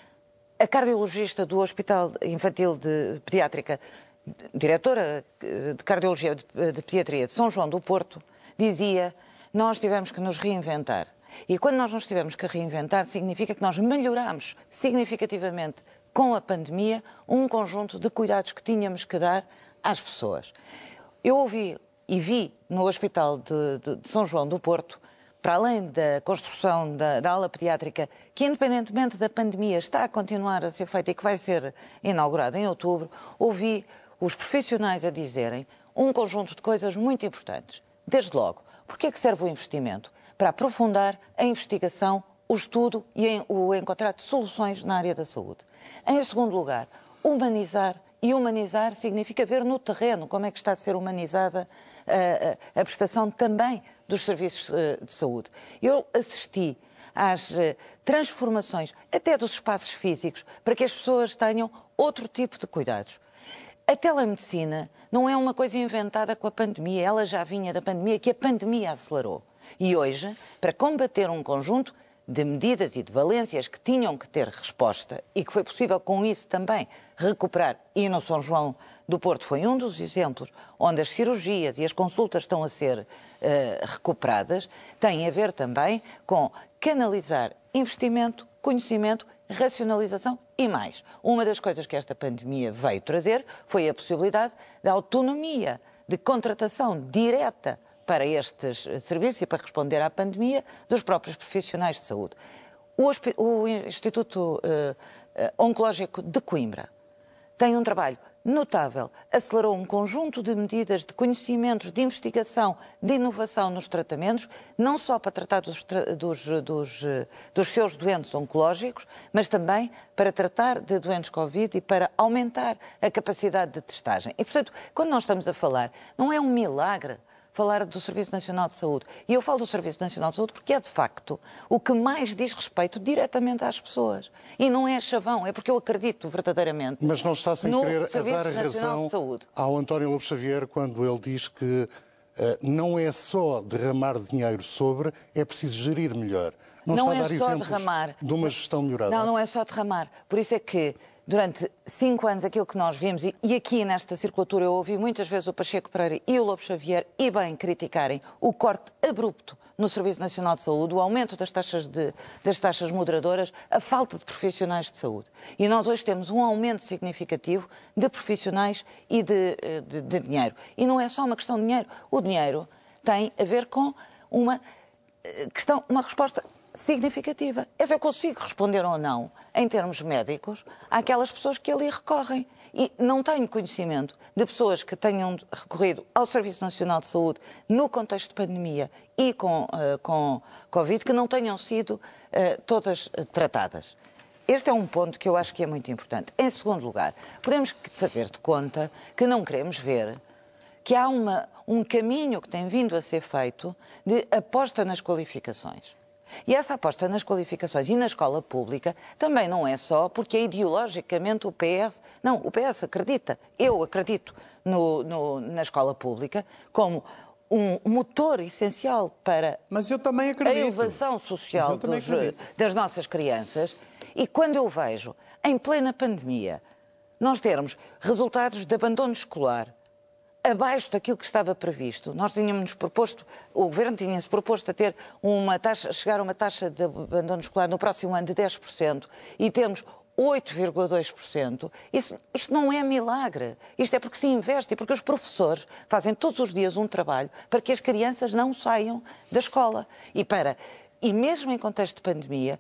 A cardiologista do Hospital Infantil de Pediátrica, diretora de Cardiologia de, de Pediatria de São João do Porto, dizia: nós tivemos que nos reinventar. E quando nós nos tivemos que reinventar, significa que nós melhoramos significativamente com a pandemia um conjunto de cuidados que tínhamos que dar às pessoas. Eu ouvi e vi no Hospital de, de, de São João do Porto, para além da construção da, da ala pediátrica, que independentemente da pandemia está a continuar a ser feita e que vai ser inaugurada em outubro, ouvi os profissionais a dizerem um conjunto de coisas muito importantes. Desde logo, porque é que serve o investimento? Para aprofundar a investigação, o estudo e o encontrar soluções na área da saúde. Em segundo lugar, humanizar. E humanizar significa ver no terreno como é que está a ser humanizada a, a, a prestação também dos serviços de saúde. Eu assisti às transformações, até dos espaços físicos, para que as pessoas tenham outro tipo de cuidados. A telemedicina não é uma coisa inventada com a pandemia, ela já vinha da pandemia, que a pandemia acelerou. E hoje, para combater um conjunto de medidas e de valências que tinham que ter resposta e que foi possível com isso também recuperar, e no São João do Porto foi um dos exemplos onde as cirurgias e as consultas estão a ser uh, recuperadas, tem a ver também com canalizar investimento, conhecimento, racionalização e mais. Uma das coisas que esta pandemia veio trazer foi a possibilidade da autonomia de contratação direta para estes serviços e para responder à pandemia dos próprios profissionais de saúde. O, o Instituto uh, uh, Oncológico de Coimbra tem um trabalho notável, acelerou um conjunto de medidas de conhecimentos, de investigação, de inovação nos tratamentos, não só para tratar dos, dos, dos, dos seus doentes oncológicos, mas também para tratar de doentes Covid e para aumentar a capacidade de testagem. E, portanto, quando nós estamos a falar, não é um milagre falar do Serviço Nacional de Saúde. E eu falo do Serviço Nacional de Saúde porque é, de facto, o que mais diz respeito diretamente às pessoas. E não é chavão, é porque eu acredito verdadeiramente. Mas não está sem no querer a dar a razão ao António Lobo Xavier quando ele diz que uh, não é só derramar dinheiro sobre, é preciso gerir melhor. Não, não está é a dar só exemplos derramar. de uma gestão melhorada? Não, não é só derramar. Por isso é que durante cinco anos, aquilo que nós vimos, e, e aqui nesta circulatura eu ouvi muitas vezes o Pacheco Pereira e o Lobo Xavier, e bem, criticarem o corte abrupto no Serviço Nacional de Saúde, o aumento das taxas, de, das taxas moderadoras, a falta de profissionais de saúde. E nós hoje temos um aumento significativo de profissionais e de, de, de dinheiro. E não é só uma questão de dinheiro. O dinheiro tem a ver com uma questão, uma resposta significativa. É se eu consigo responder ou não, em termos médicos, àquelas pessoas que ali recorrem. E não tenho conhecimento de pessoas que tenham recorrido ao Serviço Nacional de Saúde no contexto de pandemia e com, uh, com Covid que não tenham sido uh, todas uh, tratadas. Este é um ponto que eu acho que é muito importante. Em segundo lugar, podemos fazer de conta que não queremos ver que há uma, um caminho que tem vindo a ser feito de aposta nas qualificações. E essa aposta nas qualificações e na escola pública também não é só porque é ideologicamente o P S... Não, o P S acredita, eu acredito no, no, na escola pública como um motor essencial para Mas eu também acredito. a elevação social dos, das nossas crianças. E quando eu vejo, em plena pandemia, nós termos resultados de abandono escolar abaixo daquilo que estava previsto. Nós tínhamos proposto, o Governo tinha-se proposto a ter uma taxa, chegar a uma taxa de abandono escolar no próximo ano de dez por cento e temos oito vírgula dois por cento. Isso, isto não é milagre. Isto é porque se investe e porque os professores fazem todos os dias um trabalho para que as crianças não saiam da escola. E, para, e mesmo em contexto de pandemia,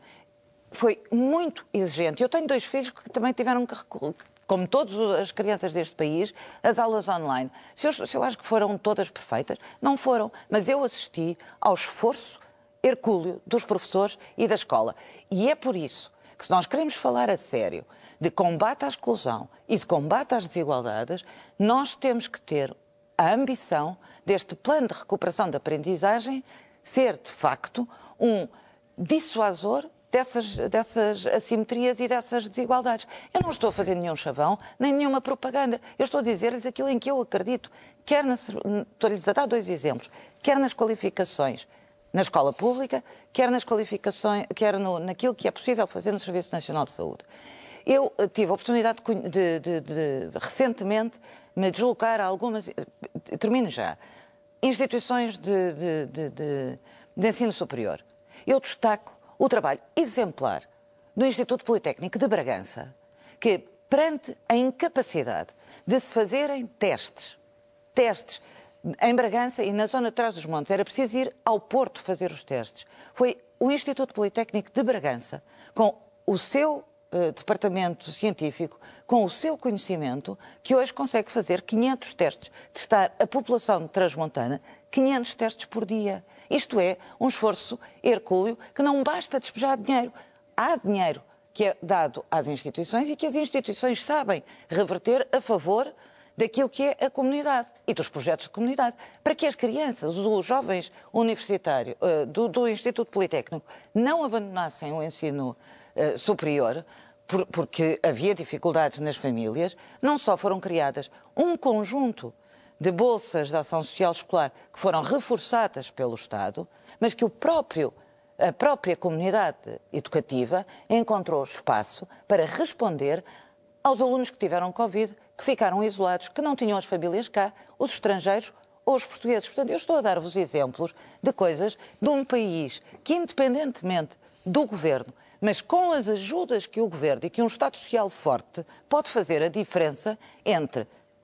foi muito exigente. Eu tenho dois filhos que também tiveram que recorrer, como todas as crianças deste país, as aulas online. Se eu, se eu acho que foram todas perfeitas, não foram. Mas eu assisti ao esforço hercúleo dos professores e da escola. E é por isso que, se nós queremos falar a sério de combate à exclusão e de combate às desigualdades, nós temos que ter a ambição deste plano de recuperação da aprendizagem ser, de facto, um dissuasor Dessas, dessas assimetrias e dessas desigualdades. Eu não estou a fazer nenhum chavão, nem nenhuma propaganda. Eu estou a dizer-lhes aquilo em que eu acredito. Quer nas, estou-lhes a dar dois exemplos. Quer nas qualificações na escola pública, quer nas qualificações, quer no, naquilo que é possível fazer no Serviço Nacional de Saúde. Eu tive a oportunidade de, de, de, de recentemente me deslocar a algumas, termino já, instituições de, de, de, de, de ensino superior. Eu destaco o trabalho exemplar do Instituto Politécnico de Bragança, que, perante a incapacidade de se fazerem testes, testes em Bragança e na zona de Trás-os-Montes, era preciso ir ao Porto fazer os testes. Foi o Instituto Politécnico de Bragança, com o seu uh, departamento científico, com o seu conhecimento, que hoje consegue fazer quinhentos testes, testar a população de Transmontana, quinhentos testes por dia. Isto é um esforço hercúleo que não basta despejar dinheiro. Há dinheiro que é dado às instituições e que as instituições sabem reverter a favor daquilo que é a comunidade e dos projetos de comunidade, para que as crianças, os jovens universitários uh, do, do Instituto Politécnico não abandonassem o ensino uh, superior, por, porque havia dificuldades nas famílias. Não só foram criadas um conjunto de bolsas de ação social escolar que foram reforçadas pelo Estado, mas que o próprio, a própria comunidade educativa encontrou espaço para responder aos alunos que tiveram Covid, que ficaram isolados, que não tinham as famílias cá, os estrangeiros ou os portugueses. Portanto, eu estou a dar-vos exemplos de coisas de um país que, independentemente do governo, mas com as ajudas que o governo e que um Estado Social forte pode fazer a diferença entre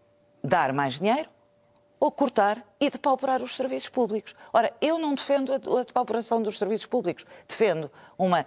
dar mais dinheiro ou cortar e depauperar os serviços públicos. Ora, eu não defendo a depauperação dos serviços públicos, defendo uma,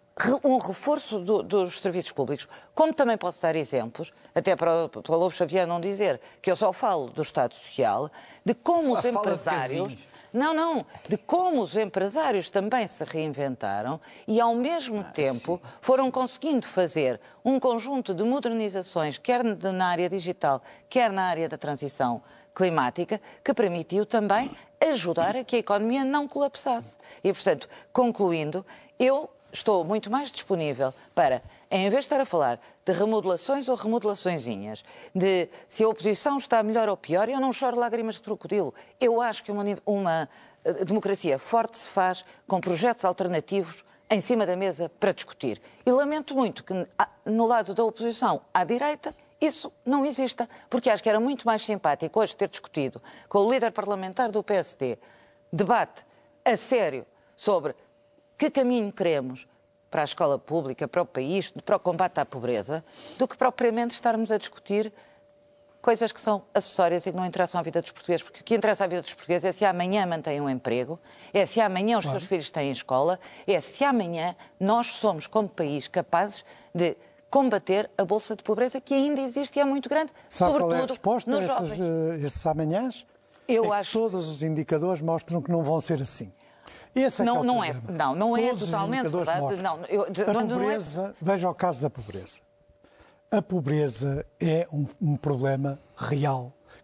um reforço do, dos serviços públicos, como também posso dar exemplos, até para, para o Lobo Xavier não dizer que eu só falo do Estado Social, de como os empresários... Não, não, de como os empresários também se reinventaram e, ao mesmo ah, tempo, sim, foram sim. conseguindo fazer um conjunto de modernizações, quer na área digital, quer na área da transição climática, que permitiu também ajudar a que a economia não colapsasse. E, portanto, concluindo, eu estou muito mais disponível para, em vez de estar a falar de remodelações ou remodelaçõezinhas, de se a oposição está melhor ou pior, eu não choro lágrimas de crocodilo. Eu acho que uma, uma democracia forte se faz com projetos alternativos em cima da mesa para discutir. E lamento muito que no lado da oposição à direita isso não exista, porque acho que era muito mais simpático hoje ter discutido com o líder parlamentar do P S D debate a sério sobre que caminho queremos para a escola pública, para o país, para o combate à pobreza, do que propriamente estarmos a discutir coisas que são acessórias e que não interessam à vida dos portugueses, porque o que interessa à vida dos portugueses é se amanhã mantêm um emprego, é se amanhã os claro. seus filhos têm escola, é se amanhã nós somos, como país, capazes de combater a bolsa de pobreza que ainda existe e é muito grande, Sabe sobretudo qual é a resposta nos a essas, jovens. uh, esses amanhãs? Eu é acho... que todos os indicadores mostram que não vão ser assim. Esse é não, que é o não, problema. é, não, não é Todos totalmente verdade. Não, eu, a não, pobreza, não é... veja o caso da pobreza. A pobreza é um, um problema real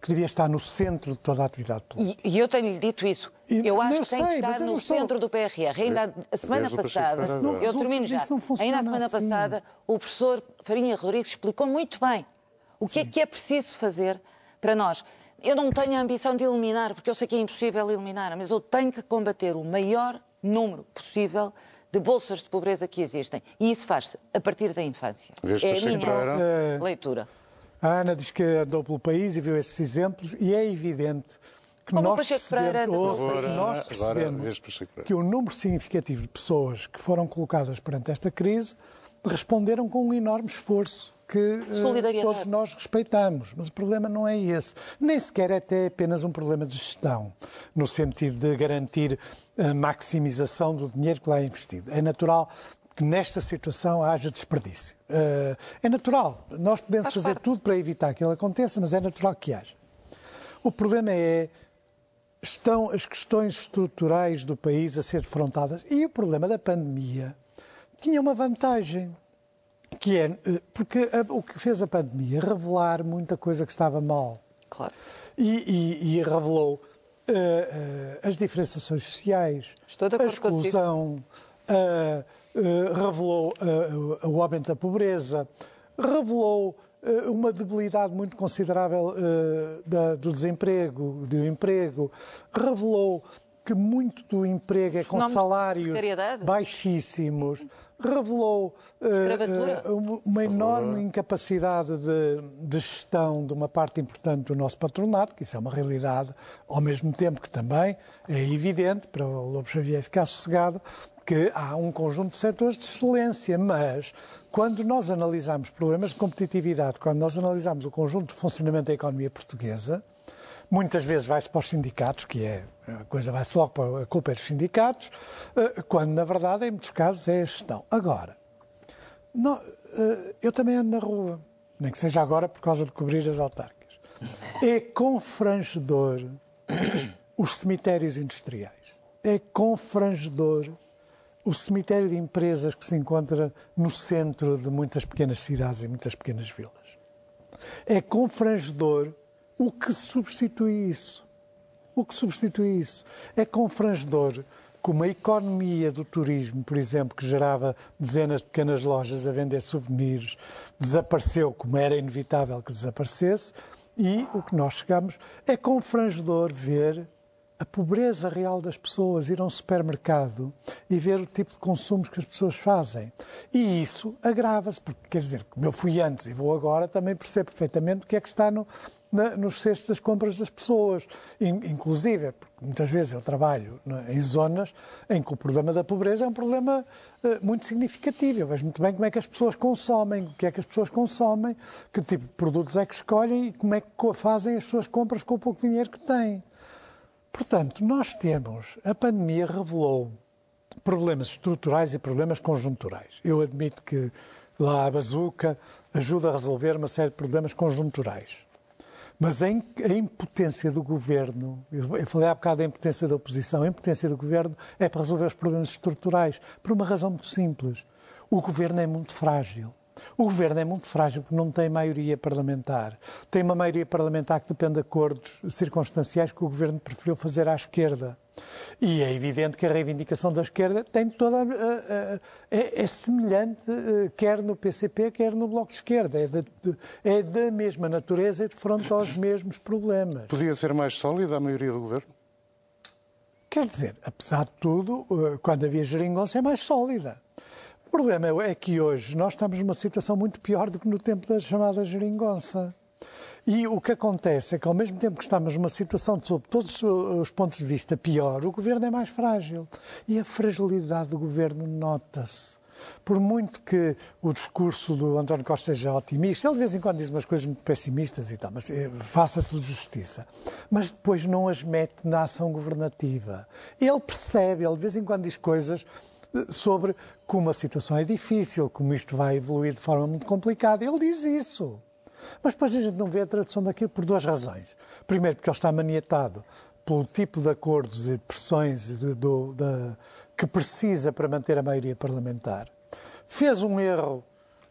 que devia estar no centro de toda a atividade política. E, e eu tenho-lhe dito isso. E, eu acho eu que tem sei, que estar no estou... centro do P R R. Ainda a semana Desde o passada, Pacheco Pereira. eu termino já, ainda a semana assim. passada, o professor Farinha Rodrigues explicou muito bem o que Sim. é que é preciso fazer para nós. Eu não tenho a ambição de eliminar, porque eu sei que é impossível eliminar, mas eu tenho que combater o maior número possível de bolsas de pobreza que existem. E isso faz-se a partir da infância. Vês é a Pacheco minha Pereira? leitura. A Ana diz que andou pelo país e viu esses exemplos e é evidente que Como o nós Pacheco Pereira percebemos, andou ouça, pelo que nós Agora, percebemos vês Pacheco Pereira. que o número significativo de pessoas que foram colocadas perante esta crise responderam com um enorme esforço que uh, todos nós respeitamos. Mas o problema não é esse. Nem sequer é até apenas um problema de gestão, no sentido de garantir a maximização do dinheiro que lá é investido. É natural que nesta situação haja desperdício. Uh, é natural. Nós podemos Faz fazer parte. tudo para evitar que ele aconteça, mas é natural que haja. O problema é estão as questões estruturais do país a ser defrontadas. E o problema da pandemia tinha uma vantagem, que é, porque a, o que fez a pandemia revelar muita coisa que estava mal. Claro. E, e, e revelou uh, uh, as diferenciações sociais, a exclusão, uh, uh, revelou uh, o aumento da pobreza, revelou uh, uma debilidade muito considerável uh, da, do desemprego, do emprego, revelou que muito do emprego é com Fenómenos salários baixíssimos, revelou uh, uma enorme incapacidade de, de gestão de uma parte importante do nosso patronato, que isso é uma realidade, ao mesmo tempo que também é evidente, para o Lobo Xavier ficar sossegado, que há um conjunto de setores de excelência, mas quando nós analisamos problemas de competitividade, quando nós analisamos o conjunto de funcionamento da economia portuguesa, muitas vezes vai-se para os sindicatos, que é, a coisa vai-se logo para a culpa é dos sindicatos, quando, na verdade, em muitos casos, é a gestão. Agora, não, eu também ando na rua, nem que seja agora por causa de cobrir as autárquicas. É confrangedor os cemitérios industriais. É confrangedor o cemitério de empresas que se encontra no centro de muitas pequenas cidades e muitas pequenas vilas. É confrangedor o que substitui isso? O que substitui isso? É confrangedor como a economia do turismo, por exemplo, que gerava dezenas de pequenas lojas a vender souvenirs, desapareceu como era inevitável que desaparecesse, e o que nós chegamos é confrangedor ver a pobreza real das pessoas, ir a um supermercado e ver o tipo de consumos que as pessoas fazem. E isso agrava-se, porque, quer dizer, como eu fui antes e vou agora, também percebo perfeitamente o que é que está no, na, nos cestos das compras das pessoas. Inclusive, porque muitas vezes eu trabalho em zonas em que o problema da pobreza é um problema uh, muito significativo. Eu vejo muito bem como é que as pessoas consomem, o que é que as pessoas consomem, que tipo de produtos é que escolhem e como é que fazem as suas compras com o pouco dinheiro que têm. Portanto, nós temos, a pandemia revelou problemas estruturais e problemas conjunturais. Eu admito que lá a bazuca ajuda a resolver uma série de problemas conjunturais. Mas a impotência do governo, eu falei há bocado da impotência da oposição, a impotência do governo é para resolver os problemas estruturais, por uma razão muito simples. O governo é muito frágil. O governo é muito frágil porque não tem maioria parlamentar. Tem uma maioria parlamentar que depende de acordos circunstanciais que o governo preferiu fazer à esquerda. E é evidente que a reivindicação da esquerda tem toda a, a, a, é, é semelhante, quer no P C P, quer no Bloco de Esquerda. É, de, é da mesma natureza e de fronte aos mesmos problemas. Podia ser mais sólida a maioria do governo? Quer dizer, apesar de tudo, quando havia geringonça é mais sólida. O problema é que hoje nós estamos numa situação muito pior do que no tempo da chamada geringonça. E o que acontece é que, ao mesmo tempo que estamos numa situação, sob todos os pontos de vista, pior, o governo é mais frágil. E a fragilidade do governo nota-se. Por muito que o discurso do António Costa seja otimista, ele de vez em quando diz umas coisas muito pessimistas e tal, mas faça-se justiça. Mas depois não as mete na ação governativa. Ele percebe, ele de vez em quando diz coisas sobre como a situação é difícil, como isto vai evoluir de forma muito complicada. Ele diz isso. Mas depois a gente não vê a tradução daquilo por duas razões. Primeiro, porque ele está maniatado pelo tipo de acordos e de pressões de, do, de, que precisa para manter a maioria parlamentar. Fez um erro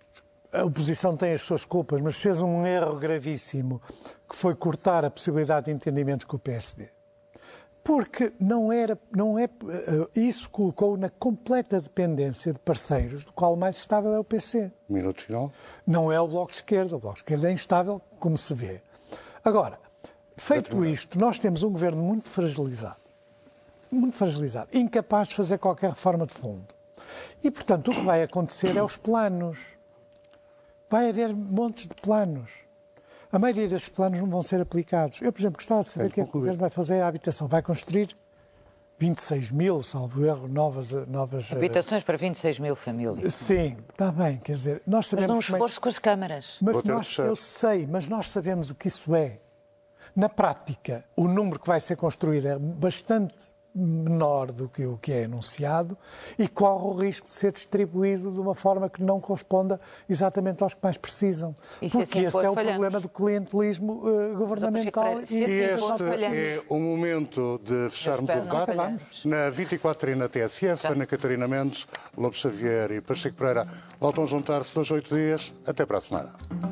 a oposição tem as suas culpas, mas fez um erro gravíssimo, que foi cortar a possibilidade de entendimentos com o P S D. Porque não era, não é, isso colocou na completa dependência de parceiros, do qual o mais estável é o P C. Minuto final. Não é o Bloco de Esquerda. O Bloco de Esquerda é instável, como se vê. Agora, feito isto, nós temos um governo muito fragilizado. Muito fragilizado. Incapaz de fazer qualquer reforma de fundo. E, portanto, o que vai acontecer é os planos. Vai haver montes de planos. A maioria desses planos não vão ser aplicados. Eu, por exemplo, gostava de saber o que é que o Governo vai fazer à habitação. Vai construir vinte e seis mil, salvo erro, novas... novas habitações para vinte e seis mil famílias. Sim, está bem, quer dizer... Nós sabemos mas não um esforço é... com as câmaras. Mas nós, eu sei, mas nós sabemos o que isso é. Na prática, o número que vai ser construído é bastante menor do que o que é anunciado e corre o risco de ser distribuído de uma forma que não corresponda exatamente aos que mais precisam. E porque assim esse for, é o falhamos. problema do clientelismo uh, governamental. Se E assim este é o momento de fecharmos o debate. Na vinte e quatro e na T S F, Ana Catarina Mendes, Lobo Xavier e Pacheco Pereira voltam a juntar-se dois, oito dias. Até para a semana.